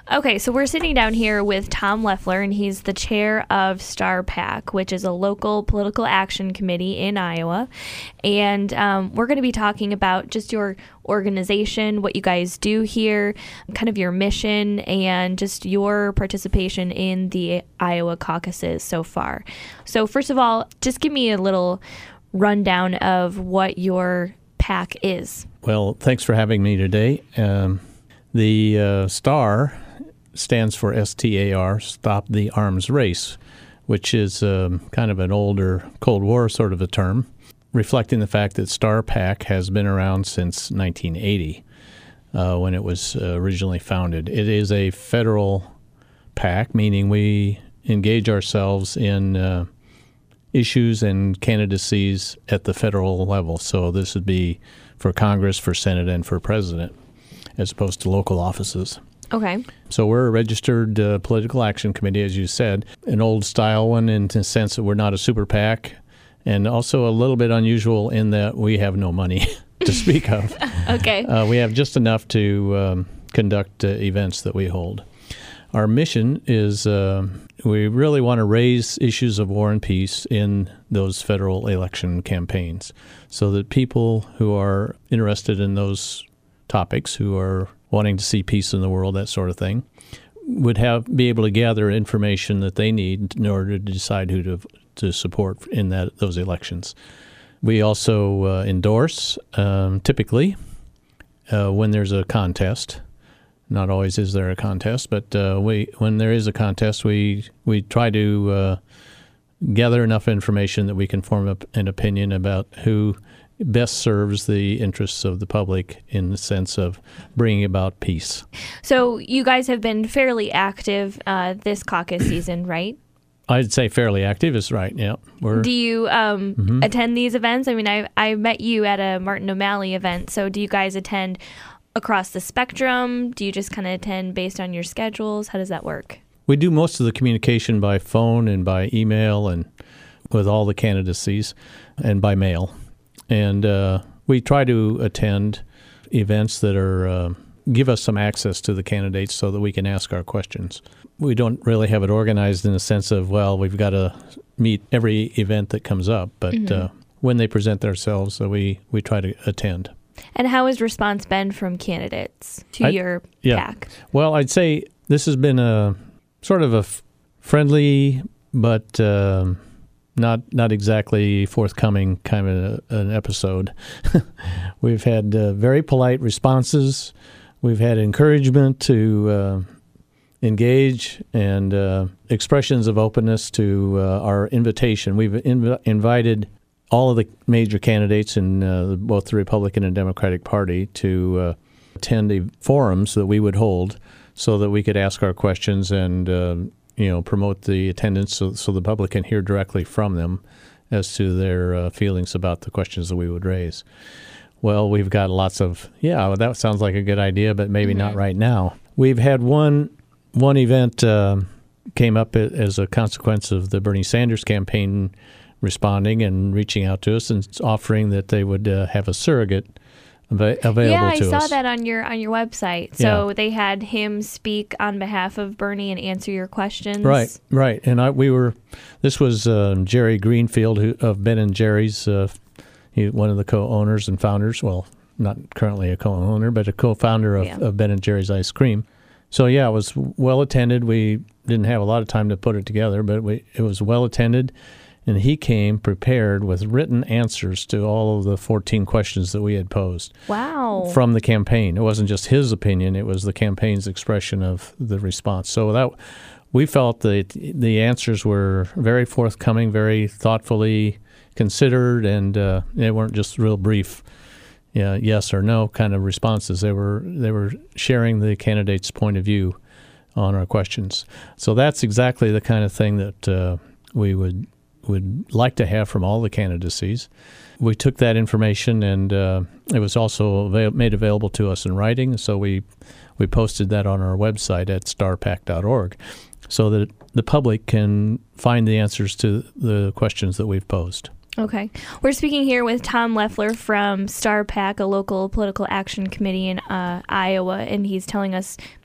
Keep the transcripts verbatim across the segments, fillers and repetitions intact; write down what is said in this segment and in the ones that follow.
Okay, so we're sitting down here with Tom Leffler, and he's the chair of Star PAC, which is a local political action committee in Iowa. And um, we're going to be talking about just your organization, what you guys do here, kind of your mission, and just your participation in the Iowa caucuses so far. So first of all, just give me a little rundown of what your PAC is. Well, thanks for having me today. Um, the uh, STAR stands for S T A R, Stop the Arms Race, which is um, kind of an older Cold War sort of a term, reflecting the fact that Star PAC has been around since nineteen eighty, uh, when it was uh, originally founded. It is a federal PAC, meaning we engage ourselves in uh, issues and candidacies at the federal level. So this would be for Congress, for Senate, and for President, as opposed to local offices. Okay. So we're a registered uh, political action committee, as you said, an old-style one in the sense that we're not a super PAC, and also a little bit unusual in that we have no money to speak of. Okay. Uh, we have just enough to um, conduct uh, events that we hold. Our mission is uh, we really want to raise issues of war and peace in those federal election campaigns so that people who are interested in those topics, who are wanting to see peace in the world, that sort of thing, would have be able to gather information that they need in order to decide who to to support in that those elections. We also uh, endorse, um, typically, uh, when there's a contest. Not always is there a contest, but uh, we when there is a contest, we we try to uh, gather enough information that we can form up an opinion about who best serves the interests of the public in the sense of bringing about peace. So you guys have been fairly active uh, this caucus season, right? I'd say fairly active is right, yeah. We're, do you um, mm-hmm. attend these events? I mean, I, I met you at a Martin O'Malley event, so do you guys attend across the spectrum? Do you just kind of attend based on your schedules? How does that work? We do most of the communication by phone and by email and with all the candidacies and by mail. And uh, we try to attend events that are uh, give us some access to the candidates so that we can ask our questions. We don't really have it organized in the sense of, well, we've got to meet every event that comes up. But mm-hmm. uh, when they present themselves, so we, we try to attend. And how has response been from candidates to I, your yeah. PAC? Well, I'd say this has been a sort of a f- friendly but uh, not not exactly forthcoming kind of a, an episode. We've had uh, very polite responses. We've had encouragement to uh, engage and uh, expressions of openness to uh, our invitation. We've inv- invited all of the major candidates in uh, both the Republican and Democratic Party to uh, attend the forums that we would hold so that we could ask our questions and uh, you know promote the attendance so, so the public can hear directly from them as to their uh, feelings about the questions that we would raise. Well, we've got lots of, yeah, well, that sounds like a good idea, but maybe mm-hmm. not right now. We've had one one event uh, came up as a consequence of the Bernie Sanders campaign responding and reaching out to us and offering that they would uh, have a surrogate av- available yeah, to us. Yeah, I saw that on your on your website. So yeah. they had him speak on behalf of Bernie and answer your questions. Right, right. And I, we were, this was uh, Jerry Greenfield who, of Ben and Jerry's, uh, he, one of the co-owners and founders, well, not currently a co-owner, but a co-founder of, yeah. of Ben and Jerry's Ice Cream. So yeah, it was well attended. We didn't have a lot of time to put it together, but we, it was well attended. And he came prepared with written answers to all of the fourteen questions that we had posed. Wow. From the campaign. It wasn't just his opinion, it was the campaign's expression of the response. So that we felt that the answers were very forthcoming, very thoughtfully considered, and uh, they weren't just real brief yeah, yes or no kind of responses. They were they were sharing the candidate's point of view on our questions. So that's exactly the kind of thing that uh, we would would like to have from all the candidacies. We took that information, and uh, it was also avail- made available to us in writing, so we we posted that on our website at star pac dot org so that the public can find the answers to the questions that we've posed. Okay. We're speaking here with Tom Leffler from Star PAC, a local political action committee in uh, Iowa, and he's telling us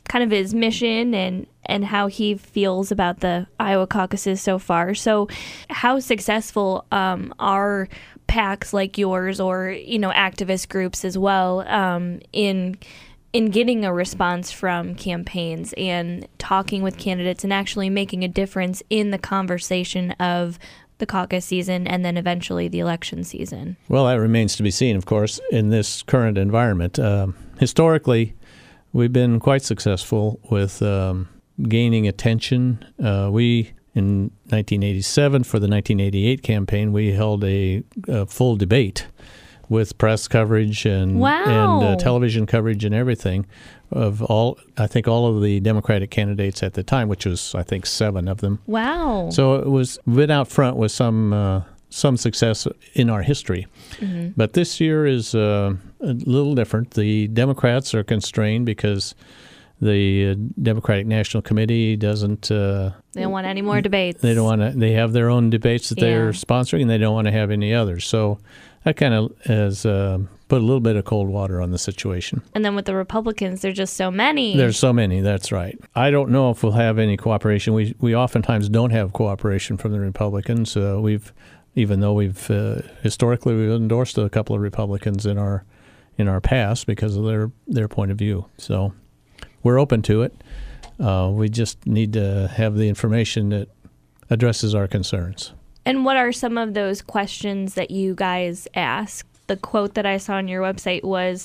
kind of his mission and, and how he feels about the Iowa caucuses so far. So how successful um, are PACs like yours or, you know, activist groups as well um, in in getting a response from campaigns and talking with candidates and actually making a difference in the conversation of the caucus season and then eventually the election season? Well, that remains to be seen, of course, in this current environment. Um, historically, we've been quite successful with um, gaining attention. Uh, we, in nineteen eighty-seven, for the nineteen eighty-eight campaign, we held a, a full debate with press coverage and wow. and uh, television coverage and everything of all, I think all of the Democratic candidates at the time, which was, I think, seven of them. Wow. So it was been out front with some uh, some success in our history. Mm-hmm. But this year is uh, a little different. The Democrats are constrained because the uh, Democratic National Committee doesn't. Uh, they don't want any more debates. They don't want to. They have their own debates that yeah. they're sponsoring, and they don't want to have any others. So that kind of has uh, put a little bit of cold water on the situation. And then with the Republicans, there's just so many. There's so many. That's right. I don't know if we'll have any cooperation. We we oftentimes don't have cooperation from the Republicans. Uh, we've even though we've uh, historically we've endorsed a couple of Republicans in our in our past because of their their point of view. So we're open to it. Uh, we just need to have the information that addresses our concerns. And what are some of those questions that you guys ask? The quote that I saw on your website was,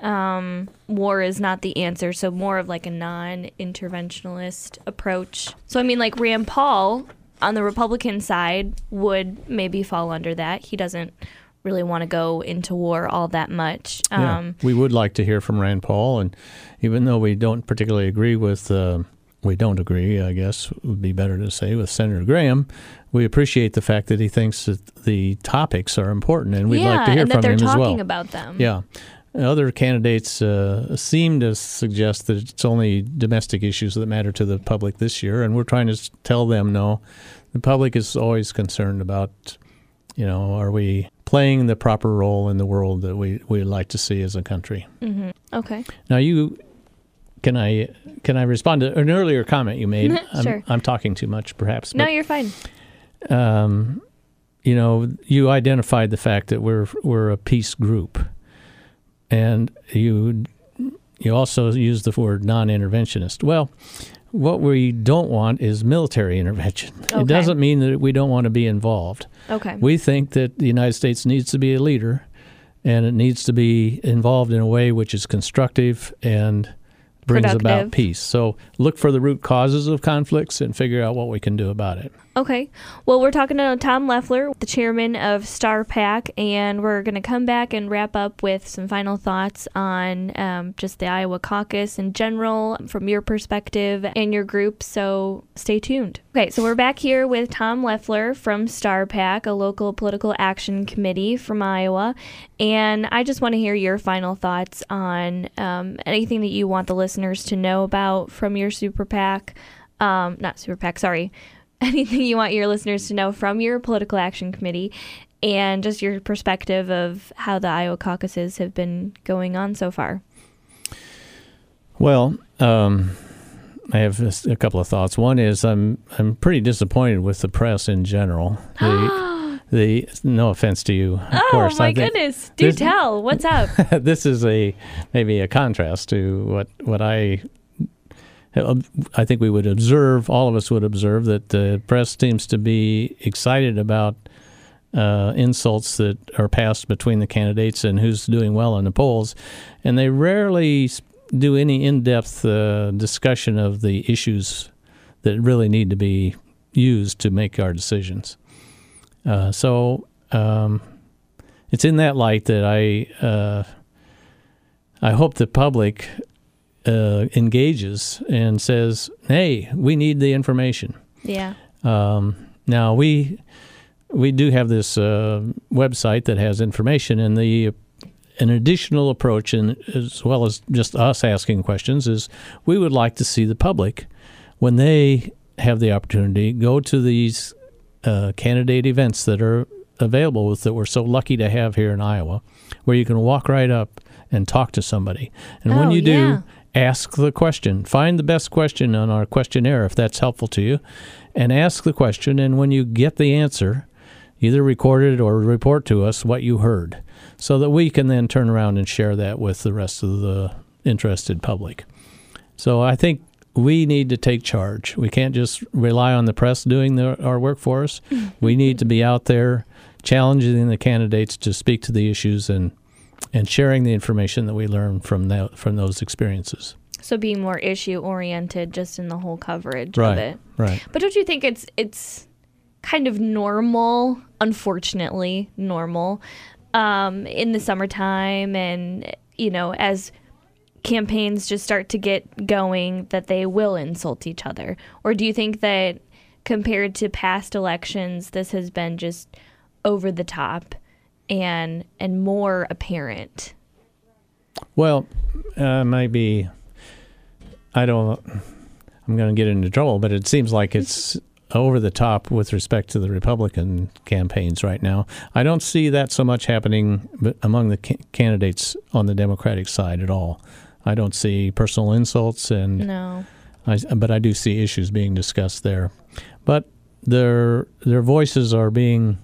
um, war is not the answer, so more of like a non-interventionist approach. So, I mean, like Rand Paul on the Republican side would maybe fall under that. He doesn't really want to go into war all that much. Um, yeah, we would like to hear from Rand Paul, and even though we don't particularly agree with, uh, we don't agree, I guess would be better to say, with Senator Graham, we appreciate the fact that he thinks that the topics are important, and we'd yeah, like to hear and from that him they're as well. talking about them. Yeah. Other candidates uh, seem to suggest that it's only domestic issues that matter to the public this year, and we're trying to tell them, no, the public is always concerned about, you know, are we playing the proper role in the world that we we like to see as a country. Mm-hmm. Okay. Now, you can I can I respond to an earlier comment you made? Sure. I'm, I'm talking too much, perhaps. No, but, you're fine. Um, you know, you identified the fact that we're we're a peace group, and you you also used the word non-interventionist. Well, what we don't want is military intervention. Okay. It doesn't mean that we don't want to be involved. Okay. We think that the United States needs to be a leader, and it needs to be involved in a way which is constructive and brings Productive. about peace. So look for the root causes of conflicts and figure out what we can do about it. Okay. Well, we're talking to Tom Leffler, the chairman of Star PAC, and we're going to come back and wrap up with some final thoughts on um, just the Iowa caucus in general from your perspective and your group, so stay tuned. Okay, so we're back here with Tom Leffler from Star PAC, a local political action committee from Iowa, and I just want to hear your final thoughts on um, anything that you want the listeners to know about from your Super PAC, um, not Super PAC, sorry, anything you want your listeners to know from your political action committee and just your perspective of how the Iowa caucuses have been going on so far. Well, um, I have a couple of thoughts. One is I'm I'm pretty disappointed with the press in general. The, the no offense to you, of oh, course. Oh my I think goodness! Do this, tell. What's up? This is a maybe a contrast to what what I. I think we would observe, all of us would observe, that the press seems to be excited about uh, insults that are passed between the candidates and who's doing well in the polls, and they rarely do any in-depth uh, discussion of the issues that really need to be used to make our decisions. Uh, so um, it's in that light that I uh, I hope the public Uh, engages and says, hey, we need the information. Yeah. Um, now, we we do have this uh, website that has information, and the an additional approach, in, as well as just us asking questions, is we would like to see the public, when they have the opportunity, go to these uh, candidate events that are available with that we're so lucky to have here in Iowa, where you can walk right up and talk to somebody. And oh, when you do, yeah. ask the question. Find the best question on our questionnaire if that's helpful to you, and ask the question. And when you get the answer, either record it or report to us what you heard, so that we can then turn around and share that with the rest of the interested public. So I think we need to take charge. We can't just rely on the press doing the, our work for us. We need to be out there challenging the candidates to speak to the issues and and sharing the information that we learn from that, from those experiences. So being more issue-oriented just in the whole coverage right, of it. Right. But don't you think it's it's kind of normal, unfortunately normal, um, in the summertime and, you know, as campaigns just start to get going, that they will insult each other? Or do you think that compared to past elections, this has been just over the top and and more apparent? Well, uh, maybe I don't. I'm going to get into trouble, but it seems like it's over the top with respect to the Republican campaigns right now. I don't see that so much happening among the ca- candidates on the Democratic side at all. I don't see personal insults, and no. I, but I do see issues being discussed there. But their their voices are being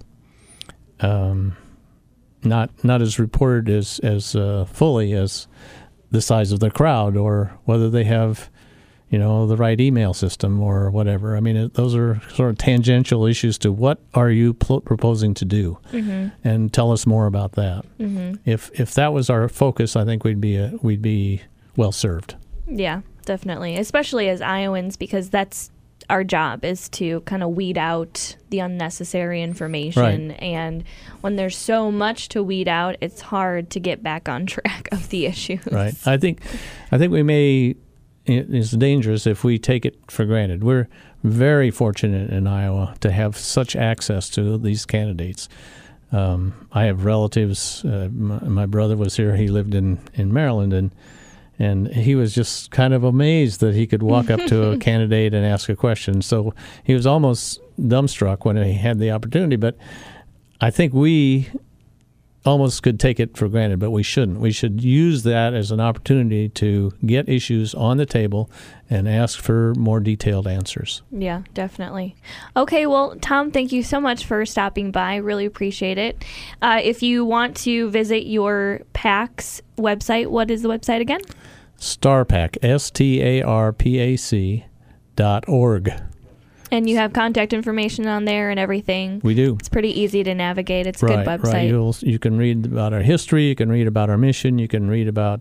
um, not not as reported as as uh, fully as the size of the crowd, or whether they have, you know, the right email system or whatever. I mean, it, those are sort of tangential issues to what are you pl- proposing to do, mm-hmm. and tell us more about that. Mm-hmm. If if that was our focus, I think we'd be a, we'd be well served. Yeah, definitely, especially as Iowans, because that's our job, is to kind of weed out the unnecessary information. Right. And when there's so much to weed out, it's hard to get back on track of the issues. Right. I think I think we may. It's dangerous if we take it for granted. We're very fortunate in Iowa to have such access to these candidates. Um, I have relatives. Uh, my, my brother was here. He lived in, in Maryland, and and he was just kind of amazed that he could walk up to a candidate and ask a question. So he was almost dumbstruck when he had the opportunity. But I think we almost could take it for granted, but we shouldn't. We should use that as an opportunity to get issues on the table and ask for more detailed answers. Yeah, definitely. Okay, well, Tom, thank you so much for stopping by. Really appreciate it. Uh, if you want to visit your PAC's website, what is the website again? StarPac, S T A R P A C dot org. And you have contact information on there and everything. We do. It's pretty easy to navigate. It's a right, good website. Right. You'll, you can read about our history. You can read about our mission. You can read about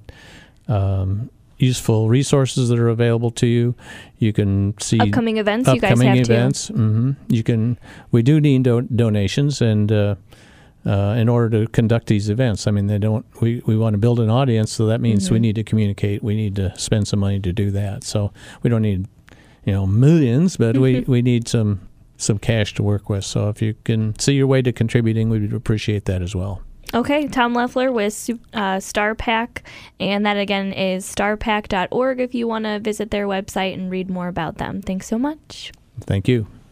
um, useful resources that are available to you. You can see upcoming events. Upcoming you guys have events. too. Mm-hmm. You can. We do need do- donations, and uh, uh, in order to conduct these events, I mean, they don't. We, we want to build an audience, so that means mm-hmm. we need to communicate. We need to spend some money to do that. So we don't need, you know, millions, but we, we need some some cash to work with. So if you can see your way to contributing, we would appreciate that as well. Okay, Tom Leffler with uh, StarPac, and that again is star pac dot org if you want to visit their website and read more about them. Thanks so much. Thank you.